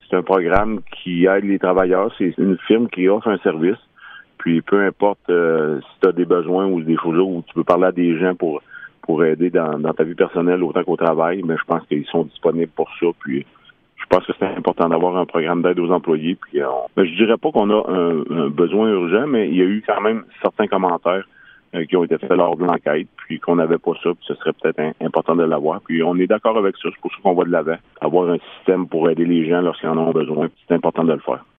c'est un programme qui aide les travailleurs. C'est une firme qui offre un service. Puis peu importe si tu as des besoins ou des choses où tu peux parler à des gens pour aider dans ta vie personnelle autant qu'au travail, mais je pense qu'ils sont disponibles pour ça. Puis je pense que c'est important d'avoir un programme d'aide aux employés. Puis je dirais pas qu'on a un besoin urgent, mais il y a eu quand même certains commentaires qui ont été faits lors de l'enquête, puis qu'on n'avait pas ça, puis ce serait peut-être important de l'avoir. Puis on est d'accord avec ça, c'est pour ça qu'on va de l'avant. Avoir un système pour aider les gens lorsqu'ils en ont besoin, c'est important de le faire.